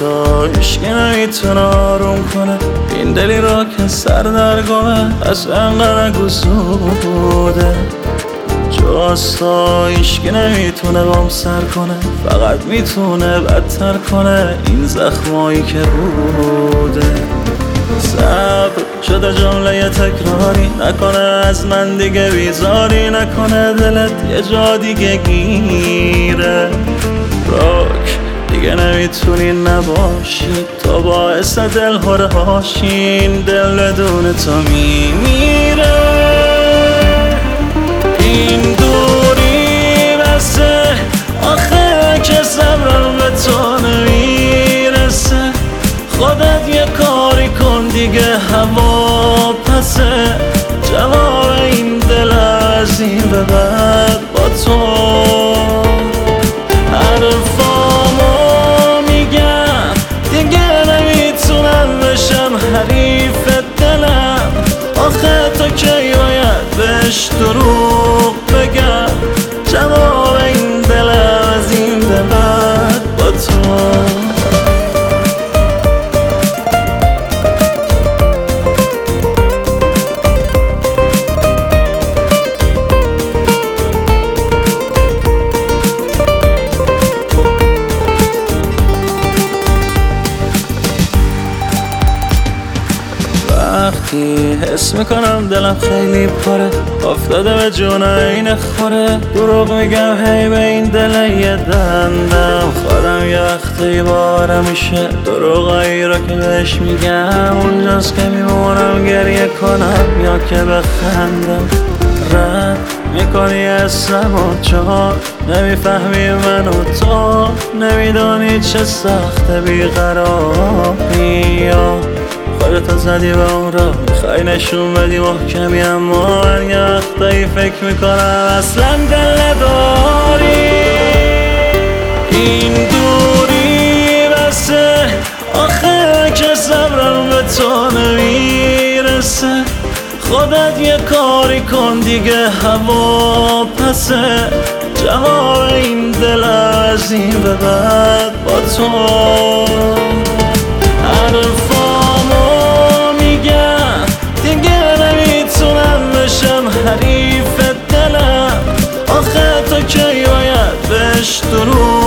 تو هیچکی نمیتونه آروم کنه این دلی را که سر در گمه از انقدر گسوده. جز تو هیچکی نمیتونه بام سر کنه، فقط میتونه بدتر کنه این زخمایی که بوده. صبر شده جمله تکراری نکنه از من دیگه بیزاری نکنه دلت یه جا دیگه گیره. راک دیگه نمیتونی نباشی تو باعث دل هاشین دل بدون تو میمیره. این دوری بسه آخه که صبرم به تو نمیرسه. خودت یه کاری کن دیگه هوا پسه. جواب این دل از این به بعد با تو. حرفامو میگم دیگه نمیتونم بشم حریف دلم. آخه تو کی باید بهش دروغ بگم. جواب این دل از این به بعد با تو. وقتی حس میکنم دلم خیلی پره افتاده به جون این خوره. دروغ میگم هی به این دل یه دندم خودم یه وقتی بارم میشه. دروغایی را که بهش میگم اونجاست که میمونم گریه کنم یا که بخندم. رد میکنی اسمو چون نمیفهمی من و تو نمیدانی چه سخت بیقراری. خودتو زدی به اون را میخوای نشون بدی محکمی اما من یه وقتایی فکر میکنم اصلا دل نداری. این دوری بسه آخه که صبرم به تو نمیرسه. خودت یه کاری کن دیگه هوا پسه. جواب این دل از این به بعد با تو. حریف دلم آخه تو کی باید بهش دروغ